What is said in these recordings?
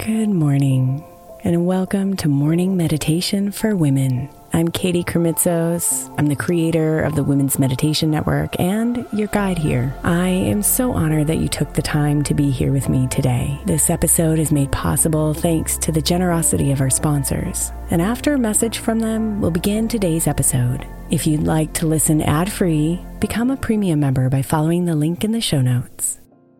Good morning, and welcome to Morning Meditation for Women. I'm Katie Kremitzos. I'm the creator of the Women's Meditation Network and your guide here. I am so honored that you took the time to be here with me today. This episode is made possible thanks to the generosity of our sponsors. And after a message from them, we'll begin today's episode. If you'd like to listen ad-free, become a premium member by following the link in the show notes.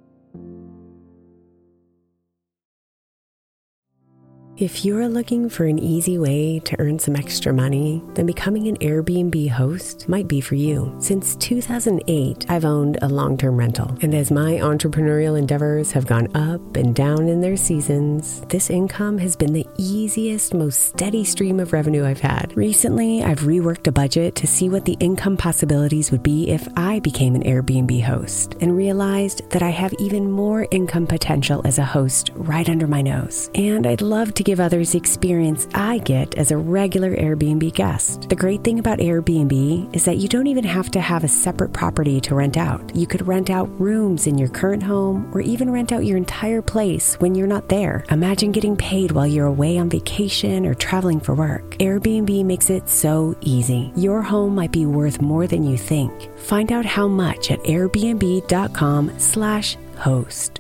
If you're looking for an easy way to earn some extra money, then becoming an Airbnb host might be for you. Since 2008, I've owned a long-term rental. And as my entrepreneurial endeavors have gone up and down in their seasons, this income has been the easiest, most steady stream of revenue I've had. Recently, I've reworked a budget to see what the income possibilities would be if I became an Airbnb host, and realized that I have even more income potential as a host right under my nose. And I'd love to give others the experience I get as a regular Airbnb guest. The great thing about Airbnb is that you don't even have to have a separate property to rent out. You could rent out rooms in your current home or even rent out your entire place when you're not there. Imagine getting paid while you're away on vacation or traveling for work. Airbnb makes it so easy. Your home might be worth more than you think. Find out how much at airbnb.com/host.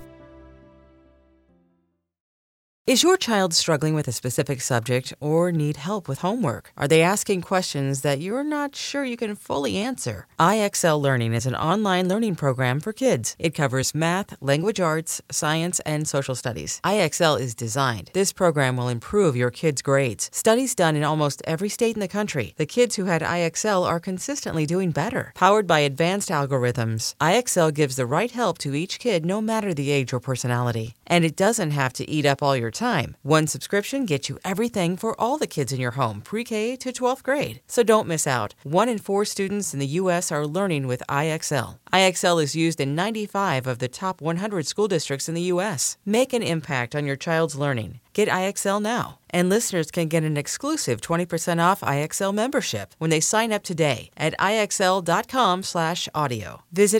Is your child struggling with a specific subject or need help with homework? Are they asking questions that you're not sure you can fully answer? IXL Learning is an online learning program for kids. It covers math, language arts, science, and social studies. IXL is designed. This program will improve your kids' grades. Studies done in almost every state in the country. The kids who had IXL are consistently doing better. Powered by advanced algorithms, IXL gives the right help to each kid no matter the age or personality. And it doesn't have to eat up all your time. One subscription gets you everything for all the kids in your home, pre-K to 12th grade. So don't miss out. 1 in 4 students in the U.S. are learning with IXL. IXL is used in 95 of the top 100 school districts in the U.S. Make an impact on your child's learning. Get IXL now. And listeners can get an exclusive 20% off IXL membership when they sign up today at IXL.com/audio. Visit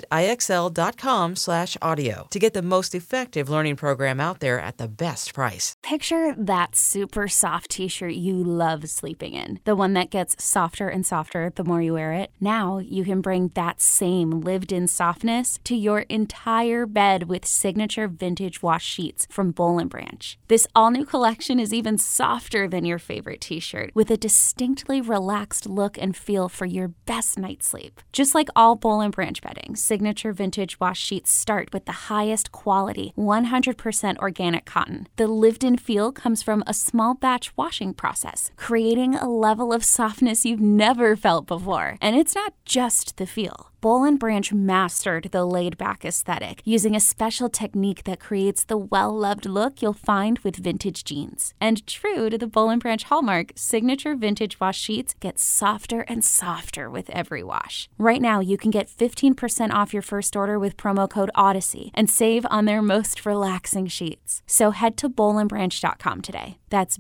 IXL.com/audio to get the most effective learning program out there at the best price. Picture that super soft t-shirt you love sleeping in. The one that gets softer and softer the more you wear it. Now you can bring that same lived-in softness to your entire bed with signature vintage wash sheets from Boll & Branch. This all-new collection is even softer than your favorite t-shirt, with a distinctly relaxed look and feel for your best night's sleep. Just like all Boll & Branch bedding, signature vintage wash sheets start with the highest quality, 100% organic cotton. The lived-in feel comes from a small batch washing process, creating a level of softness you've never felt before. And it's not just the feel. Boll & Branch mastered the laid-back aesthetic using a special technique that creates the well-loved look you'll find with vintage jeans. And true to the Boll & Branch hallmark, signature vintage wash sheets get softer and softer with every wash. Right now, you can get 15% off your first order with promo code Odyssey and save on their most relaxing sheets. So head to bollandbranch.com today. That's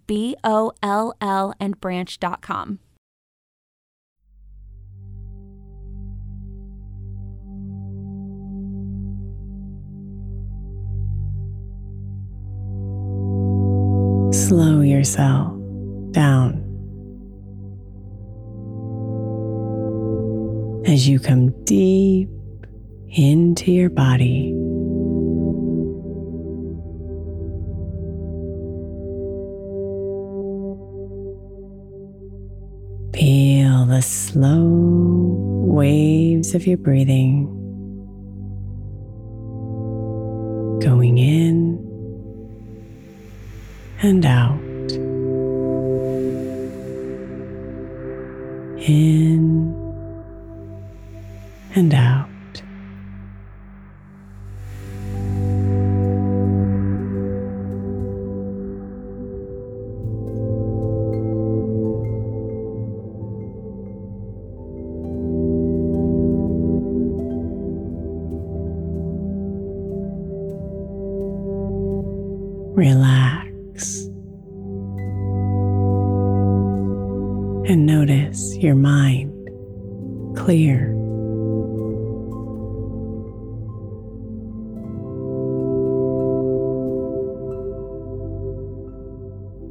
BOLL and branch.com. Slow yourself down as you come deep into your body. Feel the slow waves of your breathing going in and out, in and out. Relax and notice your mind clear.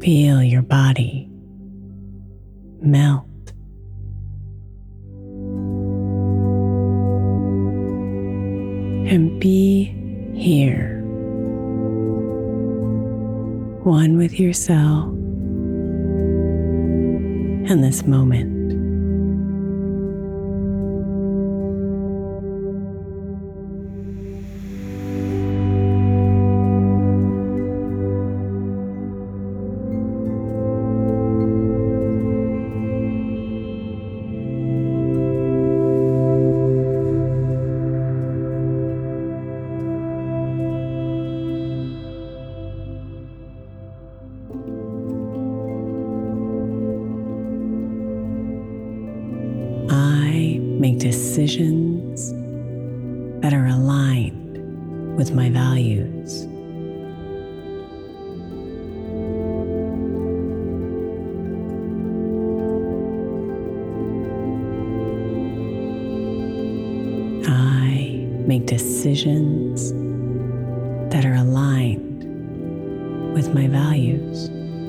Feel your body melt. And be here, one with yourself and this moment. I make decisions that are aligned with my values. I make decisions that are aligned with my values.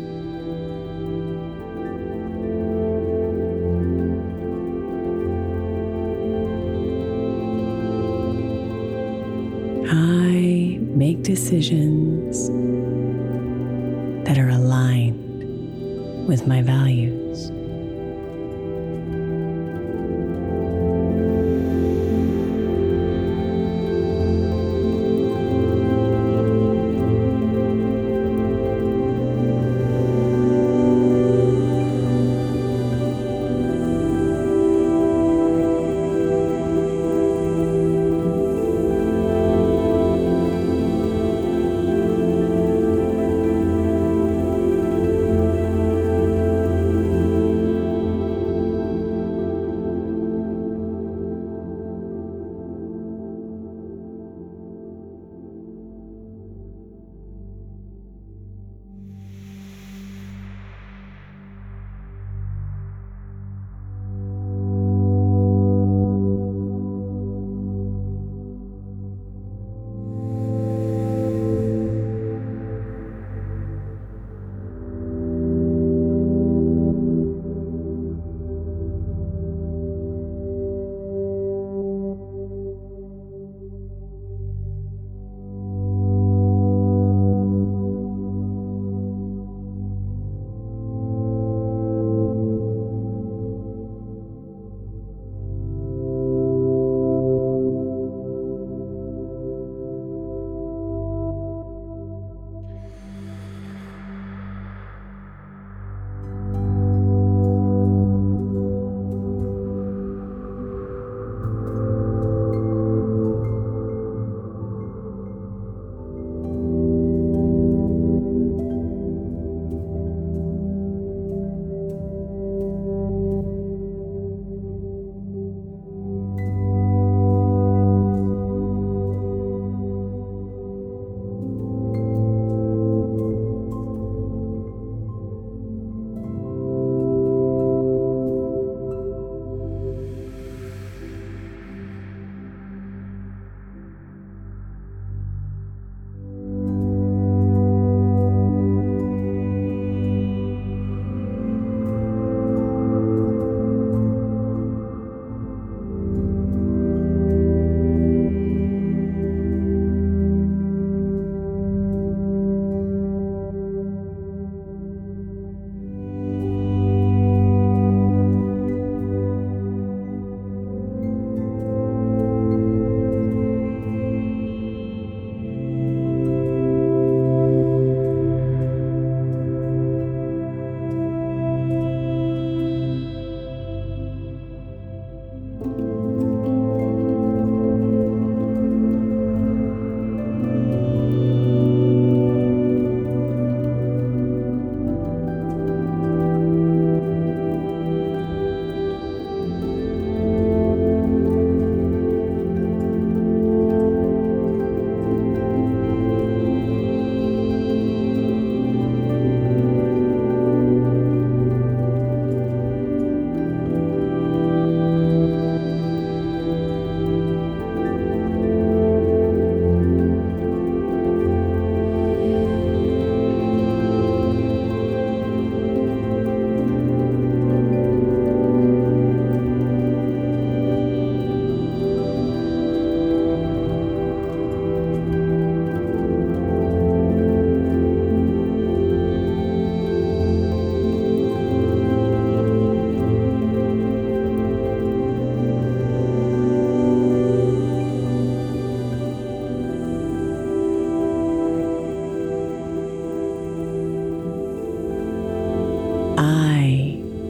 I make decisions that are aligned with my values.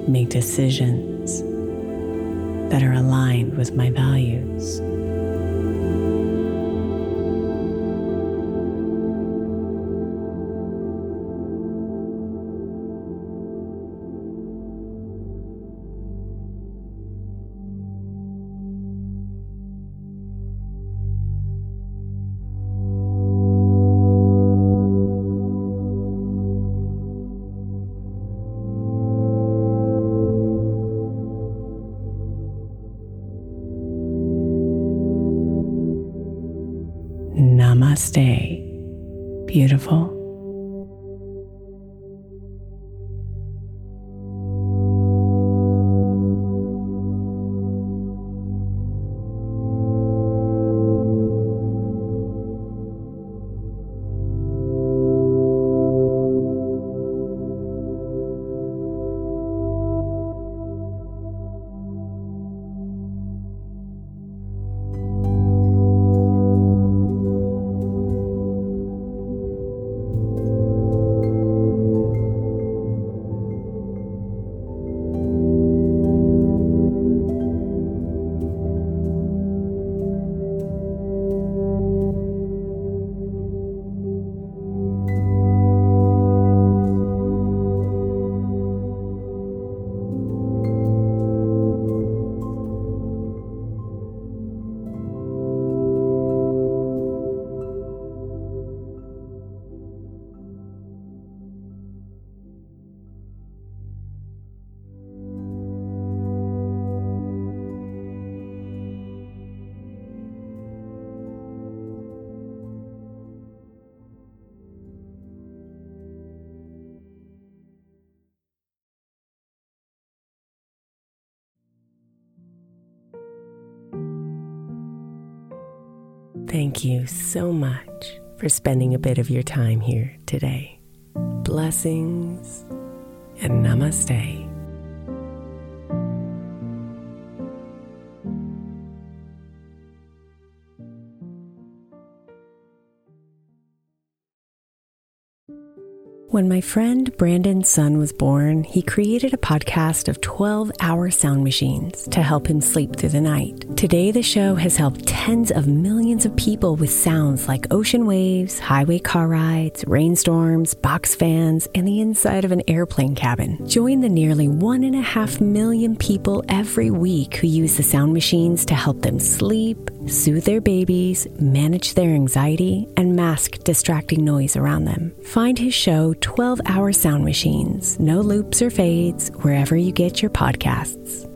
make decisions that are aligned with my values. Namaste, beautiful. Thank you so much for spending a bit of your time here today. Blessings and namaste. When my friend Brandon's son was born, he created a podcast of 12-hour sound machines to help him sleep through the night. Today, the show has helped tens of millions of people with sounds like ocean waves, highway car rides, rainstorms, box fans, and the inside of an airplane cabin. Join the nearly 1.5 million people every week who use the sound machines to help them sleep, soothe their babies, manage their anxiety, and mask distracting noise around them. Find his show 12-Hour Sound Machines, no loops or fades, wherever you get your podcasts.